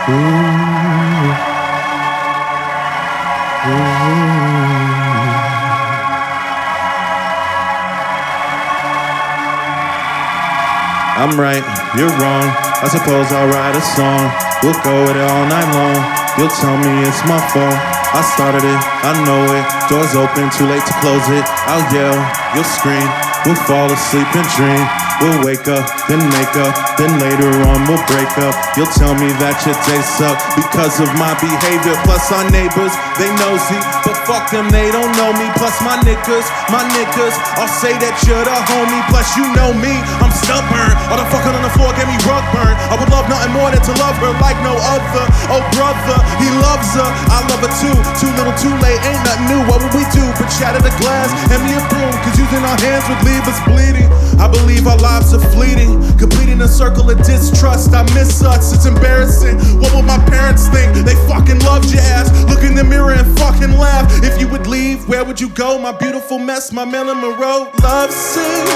I'm right, you're wrong. I suppose I'll write a song. We'll go with it all night long. You'll tell me it's my fault. I started it, I know it. Doors open, too late to close it. I'll yell, you'll scream. We'll fall asleep and dream. We'll wake up, then make up, then later on we'll break up. You'll tell me that your day suck because of my behavior. Plus our neighbors, they nosy, but fuck them, they don't know me. Plus my niggas, I'll say that you're the homie. Plus you know me, I'm stubborn. All the fucking on the floor gave me rug burn. I would love nothing more than to love her like no other. Oh brother, he loves her, I love her too. Too little, too late, ain't nothing new. What would we do but shatter the glass, hand me a broom? Cause using our hands would leave us bleeding. I believe our lives are fleeting, completing a circle of distrust. I miss us, it's embarrassing. What would my parents think? They fucking loved your ass. Look in the mirror and fucking laugh. If you would leave, where would you go? My beautiful mess, my Marilyn Monroe. Love sick,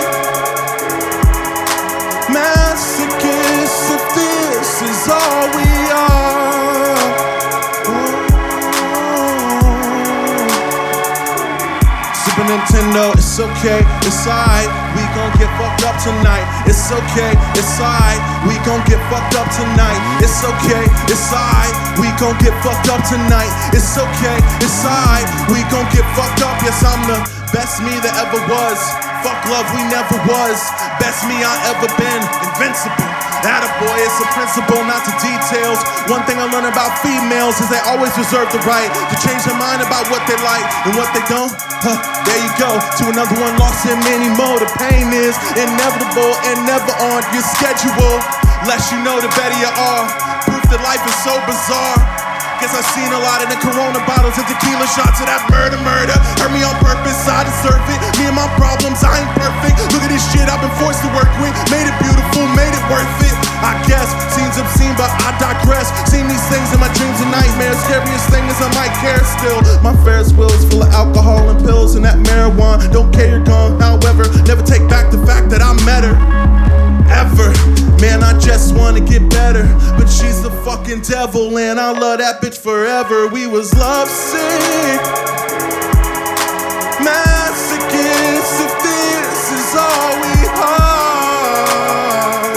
masochists, if this is all we are. Super Nintendo, it's okay, it's alright. We gon' get fucked up tonight. It's okay, it's alright. We gon' get fucked up tonight. It's okay, it's alright. We gon' get fucked up tonight. It's okay, it's alright. We gon' get fucked up. Yes, I'm the best me that ever was. Fuck love, we never was. Best me I ever been. Invincible. Attaboy, it's a principle, not the details. One thing I learned about females is they always reserve the right to change their mind about what they like and what they don't. There you go, to another one lost in many more. The pain is inevitable and never on your schedule. Less you know, the better you are. Proof that life is so bizarre. Guess I've seen a lot of the Corona bottles and tequila shots of that murder. Hurt me on purpose, I deserve it. Me and my problems, I ain't perfect. Look at this shit I've been forced to work with. Made it beautiful, made it worth it. I guess, seems obscene, but I digress. Seen these things in my dreams and nightmares. Scariest thing is I might care still. My Ferris wheel is full of alcohol and pills and that marijuana. Don't care, you're gone, however. Never take back the fact that I met her. Ever. Man, I just wanna get better, but she's the fucking devil and I love that bitch forever. We was lovesick, masochists, if this is all we are.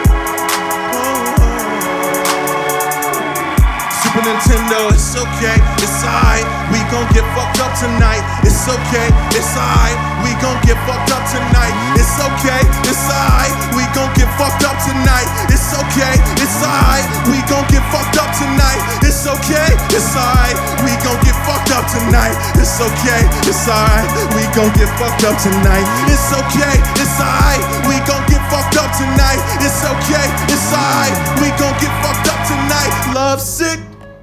Super Nintendo, it's okay, it's alright. We gon' get fucked up tonight. It's okay, it's alright. We gon' get fucked up tonight. It's okay, it's alright. We gon' get fucked up tonight. It's okay, it's alright. We gon' get fucked up tonight. It's okay, it's alright. We gon' get fucked up tonight. It's okay, it's alright. We gon' get fucked up tonight. It's okay, it's alright. We gon' get fucked up tonight. It's okay, it's alright. We gon' get fucked up tonight. Lovesick.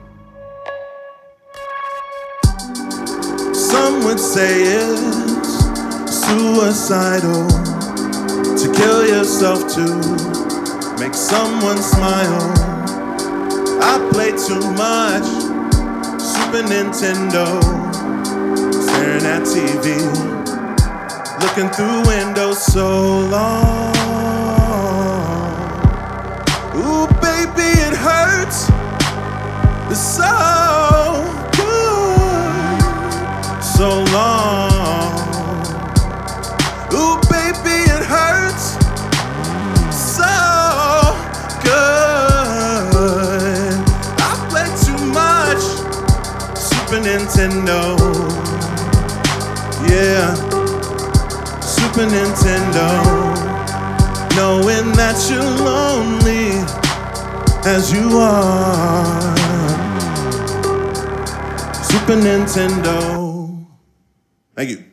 Some would say it's suicidal to kill yourself to make someone smile. I play too much Super Nintendo, staring at TV, looking through windows so long. Ooh, baby, it hurts. It's so so long. Ooh, baby, it hurts so good. I play too much Super Nintendo. Yeah, Super Nintendo. Knowing that you're lonely as you are. Super Nintendo. Thank you.